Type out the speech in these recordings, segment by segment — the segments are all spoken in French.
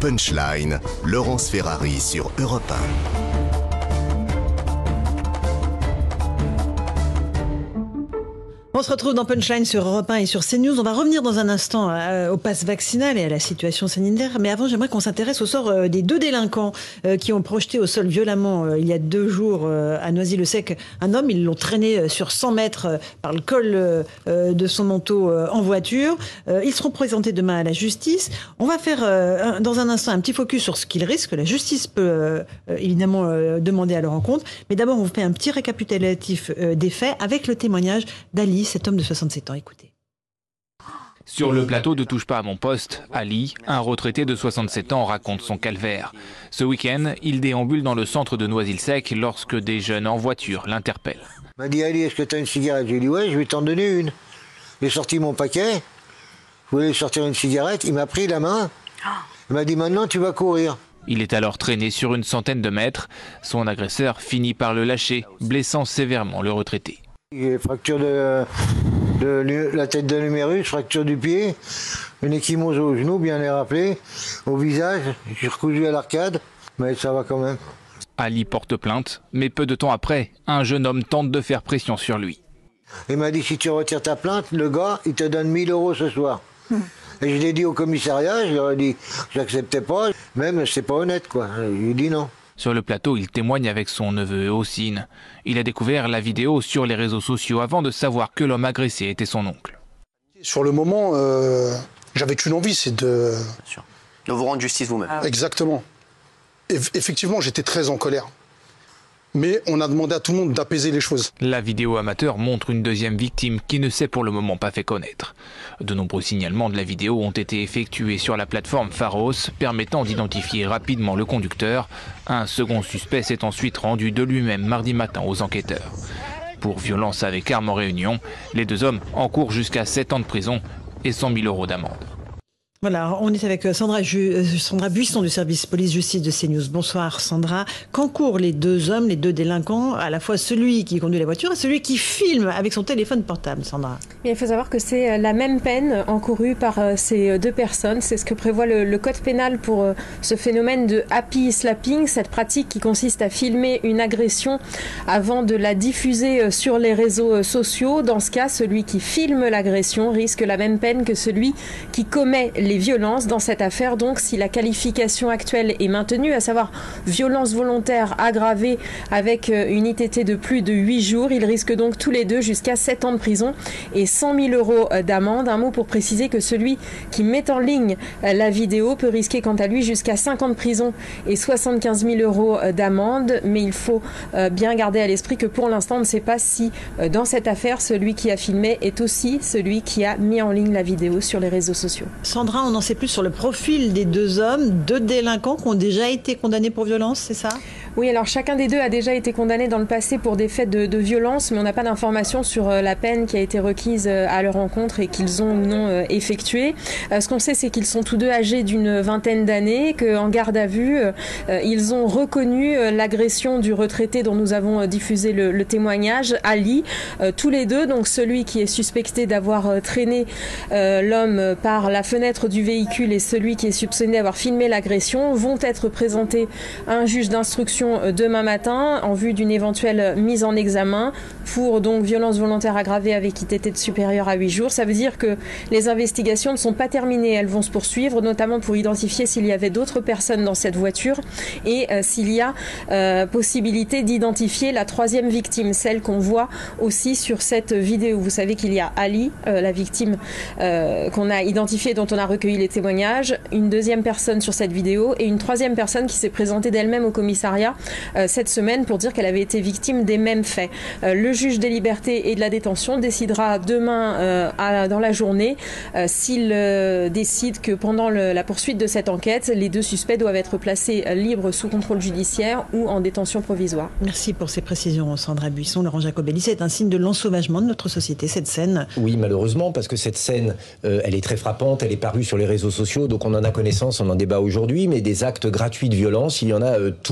Punchline, Laurence Ferrari sur Europe 1. On se retrouve dans Punchline sur Europe 1 et sur CNews. On va revenir dans un instant au pass vaccinal et à la situation sanitaire. Mais avant, j'aimerais qu'on s'intéresse au sort des deux délinquants qui ont projeté au sol violemment il y a 2 jours à Noisy-le-Sec un homme. Ils l'ont traîné sur 100 mètres par le col de son manteau en voiture. Ils seront présentés demain à la justice. On va faire dans un instant un petit focus sur ce qu'ils risquent. La justice peut évidemment demander à leur encontre. Mais d'abord, on vous fait un petit récapitulatif des faits avec le témoignage d'Ali, cet homme de 67 ans. Écoutez. Sur le plateau de Touche pas à mon poste, Ali, un retraité de 67 ans, raconte son calvaire. Ce week-end, il déambule dans le centre de Noisy-le-Sec lorsque des jeunes en voiture l'interpellent. Il m'a dit, Ali, est-ce que tu as une cigarette? J'ai dit, ouais, je vais t'en donner une. J'ai sorti mon paquet, je voulais sortir une cigarette, il m'a pris la main, il m'a dit, maintenant tu vas courir. Il est alors traîné sur une centaine de mètres. Son agresseur finit par le lâcher, blessant sévèrement le retraité. J'ai fracture de la tête de l'humérus, fracture du pied, une ecchymose au genou, bien les rappeler, au visage, j'ai recousu à l'arcade, mais ça va quand même. Ali porte plainte, mais peu de temps après, un jeune homme tente de faire pression sur lui. Il m'a dit, si tu retires ta plainte, le gars, il te donne 1000 € ce soir. Et je l'ai dit au commissariat, je leur ai dit, j'acceptais pas, même c'est pas honnête quoi, j'ai dit non. Sur le plateau, il témoigne avec son neveu Hossein. Il a découvert la vidéo sur les réseaux sociaux avant de savoir que l'homme agressé était son oncle. Sur le moment, j'avais qu'une envie, c'est de vous rendre justice vous-même. Exactement. Effectivement, j'étais très en colère. Mais on a demandé à tout le monde d'apaiser les choses. La vidéo amateur montre une deuxième victime qui ne s'est pour le moment pas fait connaître. De nombreux signalements de la vidéo ont été effectués sur la plateforme Pharos, permettant d'identifier rapidement le conducteur. Un second suspect s'est ensuite rendu de lui-même mardi matin aux enquêteurs. Pour violence avec arme en réunion, les 2 hommes encourent jusqu'à 7 ans de prison et 100 000 € d'amende. Voilà, on est avec Sandra Buisson du service police-justice de CNews. Bonsoir Sandra. Qu'encourent les 2 hommes, les 2 délinquants, à la fois celui qui conduit la voiture et celui qui filme avec son téléphone portable, Sandra? Il faut savoir que c'est la même peine encourue par ces 2 personnes. C'est ce que prévoit le code pénal pour ce phénomène de happy slapping, cette pratique qui consiste à filmer une agression avant de la diffuser sur les réseaux sociaux. Dans ce cas, celui qui filme l'agression risque la même peine que celui qui commet les violences. Dans cette affaire, donc, si la qualification actuelle est maintenue, à savoir violence volontaire aggravée avec une ITT de plus de 8 jours, ils risquent donc tous les 2 jusqu'à 7 ans de prison et 100 000 € d'amende. Un mot pour préciser que celui qui met en ligne la vidéo peut risquer quant à lui jusqu'à 5 ans de prison et 75 000 € d'amende. Mais il faut bien garder à l'esprit que pour l'instant, on ne sait pas si dans cette affaire, celui qui a filmé est aussi celui qui a mis en ligne la vidéo sur les réseaux sociaux. Sandra, on en sait plus sur le profil des 2 hommes, 2 délinquants qui ont déjà été condamnés pour violence, c'est ça? Oui, alors chacun des 2 a déjà été condamné dans le passé pour des faits de violence, mais on n'a pas d'informations sur la peine qui a été requise à leur encontre et qu'ils ont ou non effectuée. Ce qu'on sait, c'est qu'ils sont tous 2 âgés d'une vingtaine d'années, qu'en garde à vue, ils ont reconnu l'agression du retraité dont nous avons diffusé le témoignage, Ali. Tous les 2, donc celui qui est suspecté d'avoir traîné l'homme par la fenêtre du véhicule et celui qui est soupçonné d'avoir filmé l'agression, vont être présentés à un juge d'instruction demain matin en vue d'une éventuelle mise en examen pour donc violence volontaire aggravée avec ITT supérieure à 8 jours. Ça veut dire que les investigations ne sont pas terminées, elles vont se poursuivre, notamment pour identifier s'il y avait d'autres personnes dans cette voiture et s'il y a possibilité d'identifier la 3e victime, celle qu'on voit aussi sur cette vidéo. Vous savez qu'il y a Ali, la victime qu'on a identifiée, dont on a recueilli les témoignages, une 2e personne sur cette vidéo et une 3e personne qui s'est présentée d'elle-même au commissariat cette semaine pour dire qu'elle avait été victime des mêmes faits. Le juge des libertés et de la détention décidera demain dans la journée s'il décide que pendant la poursuite de cette enquête, les 2 suspects doivent être placés libres sous contrôle judiciaire ou en détention provisoire. Merci pour ces précisions, Sandra Buisson. Laurent Jacobelli, c'est un signe de l'ensauvagement de notre société, cette scène. Oui, malheureusement, parce que cette scène, elle est très frappante, elle est parue sur les réseaux sociaux, donc on en a connaissance, on en débat aujourd'hui, mais des actes gratuits de violence, il y en a tous les jours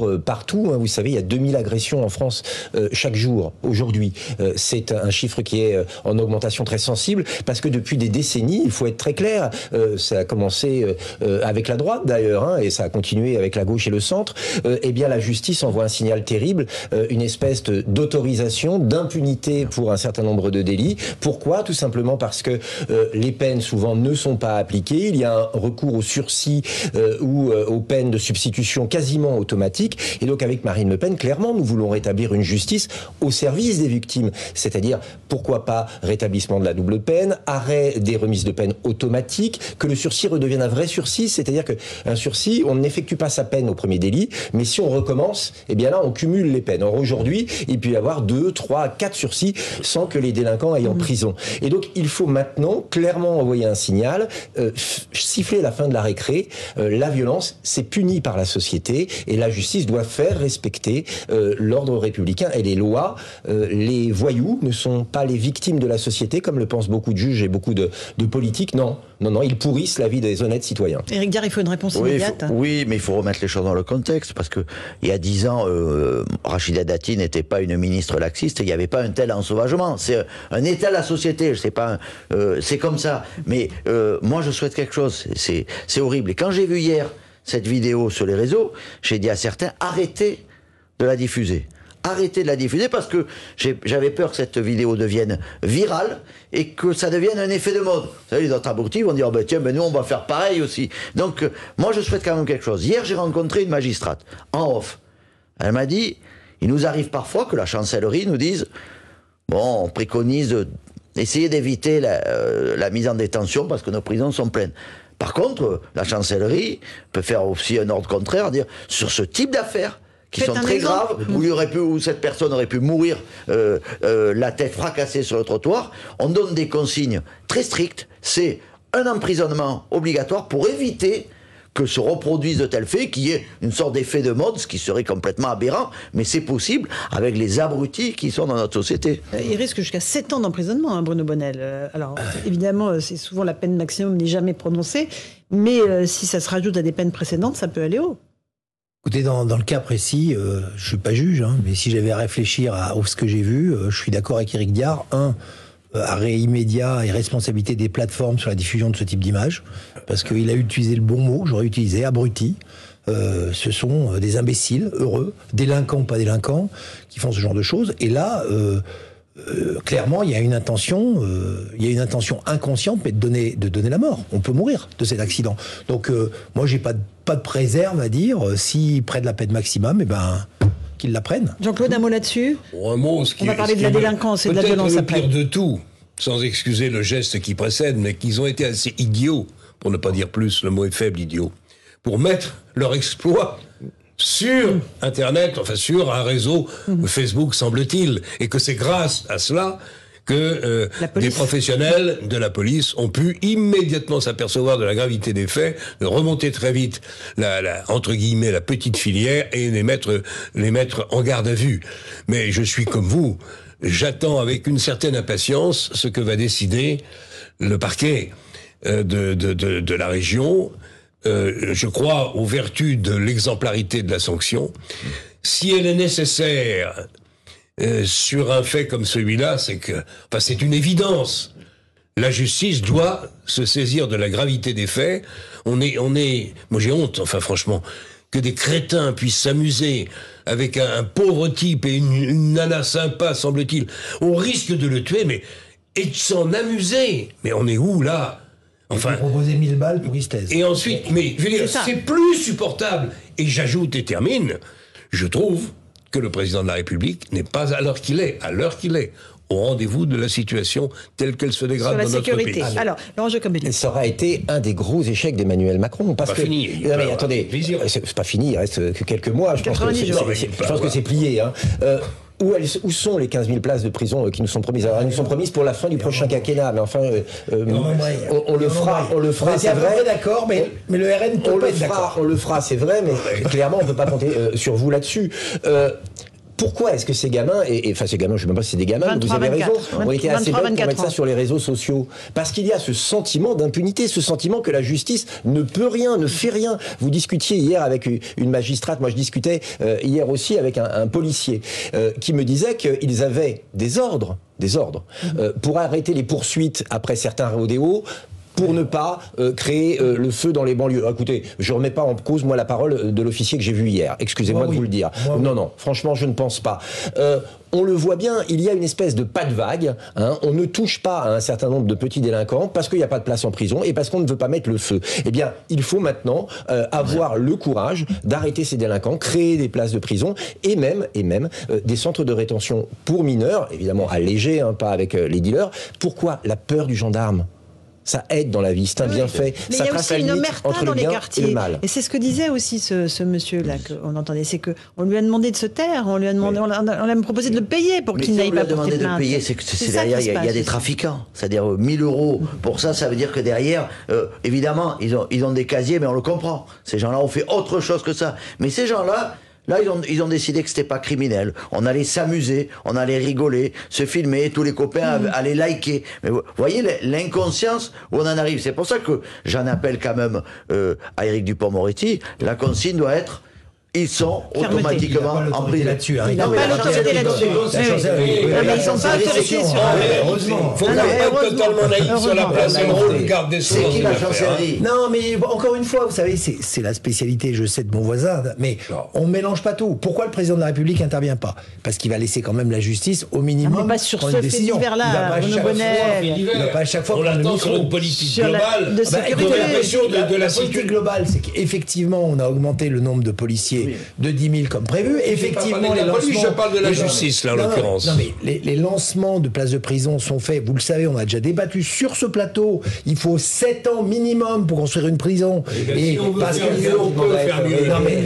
partout. Hein. Vous savez, il y a 2000 agressions en France chaque jour, aujourd'hui. C'est un chiffre qui est en augmentation très sensible, parce que depuis des décennies, il faut être très clair, ça a commencé avec la droite d'ailleurs, hein, et ça a continué avec la gauche et le centre, eh bien la justice envoie un signal terrible, une espèce d'autorisation, d'impunité pour un certain nombre de délits. Pourquoi ? Tout simplement parce que les peines souvent ne sont pas appliquées, il y a un recours au sursis ou aux peines de substitution quasiment automatiques, et donc avec Marine Le Pen, clairement, nous voulons rétablir une justice au service des victimes, c'est-à-dire, pourquoi pas rétablissement de la double peine, arrêt des remises de peine automatiques, que le sursis redevienne un vrai sursis, c'est-à-dire qu'un sursis, on n'effectue pas sa peine au premier délit, mais si on recommence, eh bien là, on cumule les peines. Or, aujourd'hui, il peut y avoir 2, 3, 4 sursis sans que les délinquants aillent en prison. Et donc, il faut maintenant clairement envoyer un signal, siffler la fin de la récré. La violence, c'est puni par la société, et la justice doit faire respecter l'ordre républicain et les lois. Les voyous ne sont pas les victimes de la société, comme le pensent beaucoup de juges et beaucoup de politiques. Non, ils pourrissent la vie des honnêtes citoyens. Éric Diard, il faut une réponse immédiate. Oui, mais il faut remettre les choses dans le contexte, parce que il y a 10 ans, Rachida Dati n'était pas une ministre laxiste, il n'y avait pas un tel ensauvagement. C'est un état de la société, je sais pas, c'est comme ça. Mais moi, je souhaite quelque chose. C'est horrible. Et quand j'ai vu hier cette vidéo sur les réseaux, j'ai dit à certains, arrêtez de la diffuser. Arrêtez de la diffuser, parce que j'avais peur que cette vidéo devienne virale et que ça devienne un effet de mode. Vous savez, les autres abrutis vont dire, nous on va faire pareil aussi. Donc moi je souhaite quand même quelque chose. Hier j'ai rencontré une magistrate en off. Elle m'a dit, il nous arrive parfois que la chancellerie nous dise, on préconise d'essayer d'éviter la mise en détention parce que nos prisons sont pleines. Par contre, la chancellerie peut faire aussi un ordre contraire, dire, sur ce type d'affaires qui sont très graves, où cette personne aurait pu mourir la tête fracassée sur le trottoir, on donne des consignes très strictes. C'est un emprisonnement obligatoire pour éviter que se reproduise de tels faits, qui est une sorte d'effet de mode, ce qui serait complètement aberrant, mais c'est possible avec les abrutis qui sont dans notre société. Il risque jusqu'à 7 ans d'emprisonnement, hein, Bruno Bonnel. Alors, évidemment, c'est souvent la peine maximum n'est jamais prononcée, mais si ça se rajoute à des peines précédentes, ça peut aller haut. Écoutez, dans le cas précis, je suis pas juge, hein, mais si j'avais à réfléchir à ce que j'ai vu, je suis d'accord avec Éric Diard. Arrêt immédiat et responsabilité des plateformes sur la diffusion de ce type d'images, parce qu'il a utilisé le bon mot, j'aurais utilisé abruti. Ce sont des imbéciles, heureux, délinquants ou pas délinquants, qui font ce genre de choses. Et là, clairement, il y a une intention inconsciente, mais de donner la mort. On peut mourir de cet accident. Donc, moi, j'ai pas de préserve à dire. S'ils prennent la peine maximum, qu'ils la prennent. Jean-Claude, un mot là-dessus ? Un mot, on va parler de la délinquance et de la violence après. Peut-être le pire de tout, sans excuser le geste qui précède, mais qu'ils ont été assez idiots, pour ne pas dire plus, le mot est faible, idiot, pour mettre leur exploit sur Internet, enfin sur un réseau Facebook, semble-t-il, et que c'est grâce à cela que des professionnels de la police ont pu immédiatement s'apercevoir de la gravité des faits, de remonter très vite entre guillemets la petite filière et les mettre en garde à vue. Mais je suis comme vous, j'attends avec une certaine impatience ce que va décider le parquet de la région. Je crois aux vertus de l'exemplarité de la sanction. Si elle est nécessaire sur un fait comme celui-là, c'est une évidence. La justice doit se saisir de la gravité des faits. Moi j'ai honte, franchement, que des crétins puissent s'amuser avec un pauvre type et une nana sympa, semble-t-il, au risque de le tuer, et de s'en amuser. Mais on est où, là ? Enfin, proposer 1000 balles pour Istez. Et ensuite, mais je veux dire, c'est plus supportable. Et j'ajoute et termine, je trouve que le président de la République n'est pas à l'heure qu'il est, au rendez-vous de la situation telle qu'elle se dégrade dans notre pays. Alors, l'enjeu comme il est. Ça aura été un des gros échecs d'Emmanuel Macron. Parce que, fini. Non, mais attendez, c'est pas fini, il reste que quelques mois. Je pense que c'est plié. Hein. Où sont les 15 000 places de prison qui nous sont promises ? Alors, elles nous sont promises pour la fin du prochain quinquennat, mais enfin, on le fera, c'est vrai. D'accord, mais le RN peut pas être d'accord. On le fera, c'est vrai, mais clairement, on peut pas compter sur vous là-dessus. pourquoi est-ce que ces gamins, enfin ces gamins, je ne sais même pas si c'est des gamins, mais vous avez raison, ont été assez bêtes pour mettre ça sur les réseaux sociaux. Parce qu'il y a ce sentiment d'impunité, ce sentiment que la justice ne peut rien, ne fait rien. Vous discutiez hier avec une magistrate, moi je discutais hier aussi avec un policier qui me disait qu'ils avaient des ordres pour arrêter les poursuites après certains rodéos, pour ne pas créer le feu dans les banlieues. Écoutez, je ne remets pas en cause, moi, la parole de l'officier que j'ai vu hier. Excusez-moi de vous le dire. Non, franchement, je ne pense pas. On le voit bien, il y a une espèce de pas de vague. On ne touche pas à un certain nombre de petits délinquants parce qu'il n'y a pas de place en prison et parce qu'on ne veut pas mettre le feu. Eh bien, il faut maintenant avoir le courage d'arrêter ces délinquants, créer des places de prison et même des centres de rétention pour mineurs, évidemment allégés, pas avec les dealers. Pourquoi la peur du gendarme ? Ça aide dans la vie, c'est un bienfait. Mais ça il y a aussi une omerta dans les quartiers. Et c'est ce que disait aussi ce monsieur-là qu'on entendait, c'est qu'on lui a demandé de se taire, on lui a demandé, on lui a proposé de le payer pour qu'il n'aille pas porter plainte. Mais si on lui a demandé de payer, c'est que derrière il y a des trafiquants. C'est-à-dire 1000 € pour ça veut dire que derrière, évidemment, ils ont des casiers, mais on le comprend. Ces gens-là ont fait autre chose que ça. Mais ces gens-là, ils ont décidé que c'était pas criminel. On allait s'amuser, on allait rigoler, se filmer, tous les copains allaient liker. Mais vous voyez l'inconscience où on en arrive. C'est pour ça que j'en appelle quand même à Éric Dupond-Moretti. La consigne doit être: ils sont automatiquement en prison. Là-dessus, il n'a pas l'autorité là-dessus. Mais ils sont pas autorisés sur. Heureusement. Il ne faut pas être totalement naïf sur la place et le rôle du garde des Sceaux. C'est qui la chancellerie ? Non, mais encore une fois, vous savez, c'est la spécialité, je sais, de mon voisin, mais on ne mélange pas tout. Pourquoi le président de la République n'intervient pas ? Parce qu'il va laisser quand même la justice au minimum. Pas sur ce fait divers-là, il va pas à chaque fois on l'attend sur une politique globale. De sécurité. La politique globale, c'est qu'effectivement, on a augmenté le nombre de policiers de 10 000 comme prévu. Effectivement, les lancements... Je parle de la justice, là, en l'occurrence. Non, mais les lancements de places de prison sont faits. Vous le savez, on a déjà débattu sur ce plateau. Il faut 7 ans minimum pour construire une prison. Et parce que on peut faire mieux. Non, mais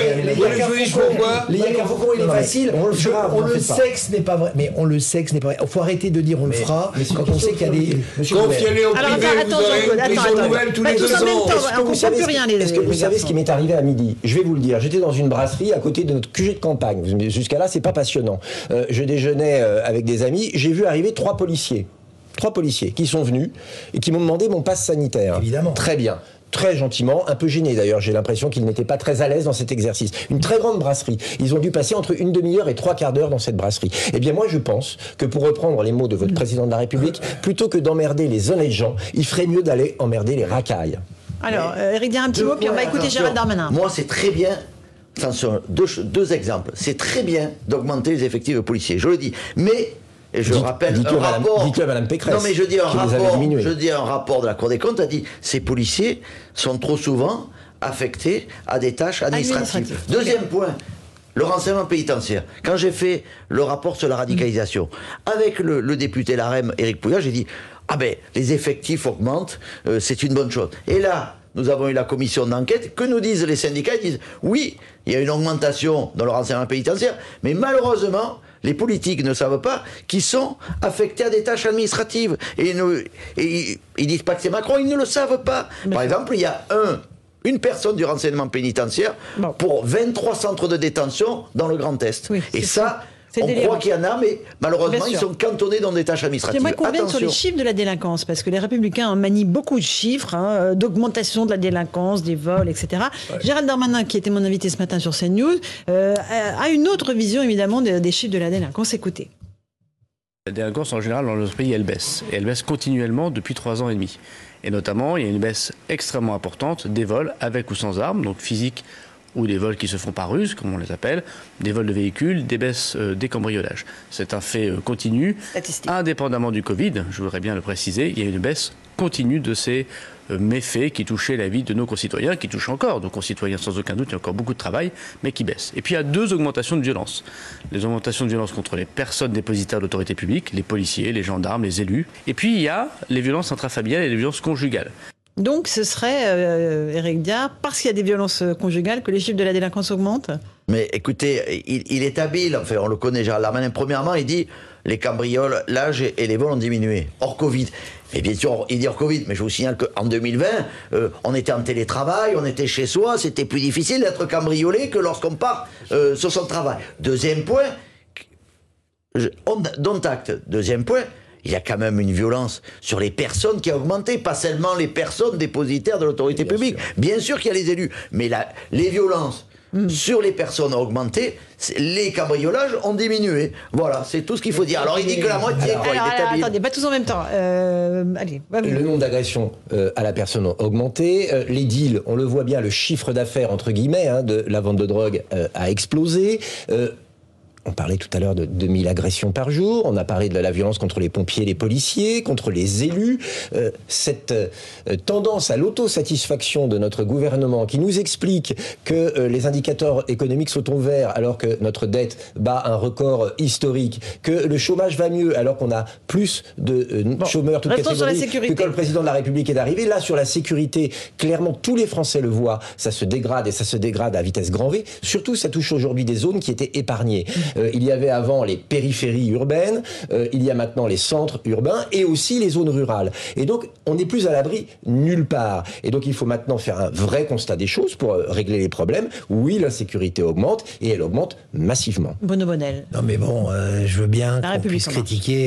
les Yaka Faucon, il est facile. On le sait que ce n'est pas vrai. Mais on le sait que ce n'est pas vrai. Il faut arrêter de dire on le fera quand on sait qu'il y a des... Confiez-les au privé, vous aurez une prison nouvelle tous les 2 ans. Est-ce que vous savez ce qui m'est arrivé à midi ? Je vais vous le dire. J'étais dans une brasserie à côté de notre QG de campagne. Jusqu'à là, c'est pas passionnant. Je déjeunais avec des amis. J'ai vu arriver 3 policiers qui sont venus et qui m'ont demandé mon passe sanitaire. Évidemment. Très bien. Très gentiment, un peu gêné d'ailleurs, j'ai l'impression qu'ils n'étaient pas très à l'aise dans cet exercice. Une très grande brasserie. Ils ont dû passer entre une demi-heure et 3 quarts d'heure dans cette brasserie. Eh bien moi je pense que pour reprendre les mots de votre président de la République, plutôt que d'emmerder les honnêtes gens, il ferait mieux d'aller emmerder les racailles. Alors, Éric, dis un petit mot, puis on va écouter Gérald Darmanin. Moi c'est très bien... Attention, deux exemples. C'est très bien d'augmenter les effectifs de policiers, je le dis. Mais, et je rappelle un rapport... Dites-le à Mme Pécresse. Non mais je dis un rapport de la Cour des comptes a dit ces policiers sont trop souvent affectés à des tâches administratives. Deuxième point, le renseignement pénitentiaire. Quand j'ai fait le rapport sur la radicalisation, avec le député LaREM, Éric Pouillat, j'ai dit « Ah ben, les effectifs augmentent, c'est une bonne chose. » Et là, nous avons eu la commission d'enquête. Que nous disent les syndicats ? Ils disent oui, il y a une augmentation dans le renseignement pénitentiaire, mais malheureusement, les politiques ne savent pas qu'ils sont affectés à des tâches administratives. Et ils disent pas que c'est Macron, ils ne le savent pas. Par exemple, il y a une personne du renseignement pénitentiaire pour 23 centres de détention dans le Grand Est. Oui, et ça... On croit qu'il y en a, mais malheureusement, ils sont cantonnés dans des tâches administratives. J'aimerais qu'on revienne sur les chiffres de la délinquance, parce que les Républicains manient beaucoup de chiffres, d'augmentation de la délinquance, des vols, etc. Ouais. Gérald Darmanin, qui était mon invité ce matin sur CNews, a une autre vision, évidemment, des chiffres de la délinquance. Écoutez. La délinquance, en général, dans notre pays, elle baisse. Et elle baisse continuellement depuis 3 ans et demi. Et notamment, il y a une baisse extrêmement importante des vols avec ou sans armes, donc physiques, ou des vols qui se font par ruse, comme on les appelle, des vols de véhicules, des baisses des cambriolages. C'est un fait continu. Indépendamment du Covid, je voudrais bien le préciser, il y a une baisse continue de ces méfaits qui touchaient la vie de nos concitoyens, qui touchent encore nos concitoyens sans aucun doute, il y a encore beaucoup de travail, mais qui baissent. Et puis il y a 2 augmentations de violence. Les augmentations de violence contre les personnes dépositaires de l'autorité publique, les policiers, les gendarmes, les élus. Et puis il y a les violences intrafamiliales et les violences conjugales. Donc ce serait, Éric Diard, parce qu'il y a des violences conjugales que les chiffres de la délinquance augmentent ? Mais écoutez, il est habile, enfin on le connaît, Gérald Darmanin. Premièrement, il dit les cambriolages et les vols ont diminué, hors Covid. Et bien sûr, il dit hors Covid, mais je vous signale qu'en 2020, on était en télétravail, on était chez soi, c'était plus difficile d'être cambriolé que lorsqu'on part sur son travail. Deuxième point, dont acte. Deuxième point, il y a quand même une violence sur les personnes qui a augmenté, pas seulement les personnes dépositaires de l'autorité publique. Bien sûr qu'il y a les élus, mais les violences sur les personnes ont augmenté, les cambriolages ont diminué. Voilà, c'est tout ce qu'il faut dire. Alors il dit que la moitié, attendez, pas tous en même temps. Allez, le nombre d'agressions à la personne a augmenté. Les deals, on le voit bien, le chiffre d'affaires, entre guillemets, de la vente de drogue a explosé. On parlait tout à l'heure de 2000 agressions par jour. On a parlé de la violence contre les pompiers, les policiers, contre les élus. Cette tendance à l'autosatisfaction de notre gouvernement qui nous explique que les indicateurs économiques sont au vert alors que notre dette bat un record historique, que le chômage va mieux alors qu'on a plus de chômeurs toutes catégories que quand le président de la République est arrivé. Là, sur la sécurité, clairement, tous les Français le voient. Ça se dégrade et ça se dégrade à vitesse grand V. Surtout, ça touche aujourd'hui des zones qui étaient épargnées. Il y avait avant les périphéries urbaines, il y a maintenant les centres urbains et aussi les zones rurales. Et donc, on n'est plus à l'abri nulle part. Et donc, il faut maintenant faire un vrai constat des choses pour régler les problèmes. Oui, l'insécurité augmente et elle augmente massivement. Bruno Bonnell. Non mais bon, je veux bien qu'on puisse critiquer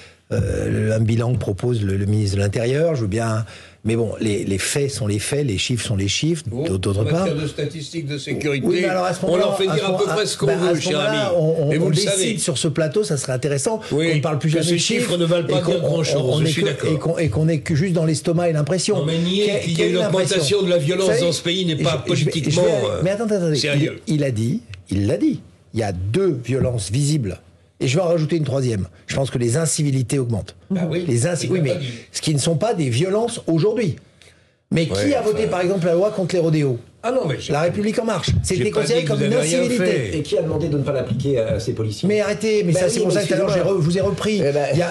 un bilan que propose le ministre de l'Intérieur. Je veux bien... Mais bon, les faits sont les faits, les chiffres sont les chiffres, d'autre part. En matière de statistiques de sécurité, oui, alors on leur fait dire à peu près ce qu'on veut, cher ami. Et vous le décide savez. Sur ce plateau, ça serait intéressant qu'on ne parle plus jamais de ces chiffres ne valent pas dire grand-chose, je suis d'accord. Et qu'on est que juste dans l'estomac et l'impression. Non, mais nier qu'il y a une augmentation de la violence dans ce pays n'est pas politiquement mais attendez, sérieux. Il l'a dit, il y a 2 violences visibles. Et je vais en rajouter une troisième. Je pense que les incivilités augmentent. Ah oui, oui, mais ce qui ne sont pas des violences aujourd'hui. Mais qui a voté, par exemple, la loi contre les rodéos ? Ah non, mais La République en marche. C'était considéré comme une incivilité. Et qui a demandé de ne pas l'appliquer à ces policiers ? Mais arrêtez, mais ça c'est pour ça que tout à l'heure je vous ai repris.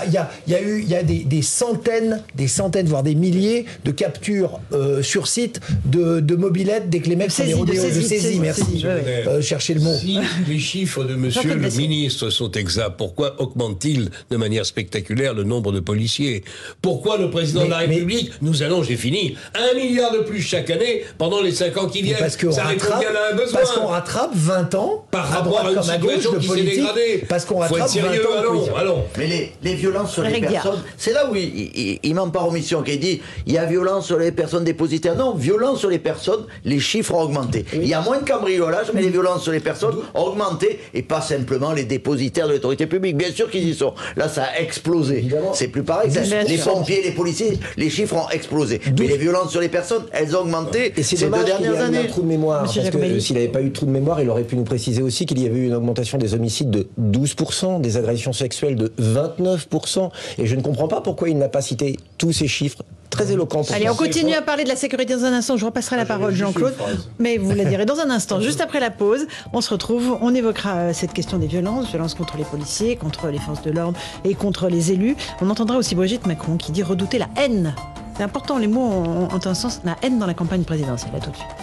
Il y a des centaines, voire des milliers de captures sur site de mobylettes dès que les mecs font des rodéos. De saisie, merci. Cherchez le mot. Si les chiffres de monsieur le ministre sont exacts, pourquoi augmente-t-il de manière spectaculaire le nombre de policiers ? Pourquoi le président de la République nous allons, j'ai fini, 1 milliard de plus chaque année pendant les 5 ans qui viennent ? Ça répond bien à un besoin. Parce qu'on rattrape 20 ans par rapport à une situation qui s'est dégradée. Parce qu'on rattrape 20 ans. Allons. Mais les violences sur les personnes, c'est là où il ment par omission, qui dit il y a violence sur les personnes dépositaires. Non, violence sur les personnes, les chiffres ont augmenté. Il y a moins de cambriolage, mais les violences sur les personnes ont augmenté, et pas simplement les dépositaires de l'autorité publique. Bien sûr qu'ils y sont. Là, ça a explosé. C'est plus pareil. Les pompiers, les policiers, les chiffres ont explosé. Mais les violences sur les personnes, elles ont augmenté ces 2 dernières années. Un trou de mémoire, parce que s'il n'avait pas eu de trou de mémoire, il aurait pu nous préciser aussi qu'il y avait eu une augmentation des homicides de 12%, des agressions sexuelles de 29%, et je ne comprends pas pourquoi il n'a pas cité tous ces chiffres très éloquents. Allez, on continue à parler de la sécurité dans un instant, je repasserai la parole Jean-Claude, mais vous la direz dans un instant, juste après la pause, on se retrouve, on évoquera cette question des violences contre les policiers, contre les forces de l'ordre et contre les élus. On entendra aussi Brigitte Macron qui dit redouter la haine. C'est important, les mots ont un sens, la haine dans la campagne présidentielle. À tout de suite.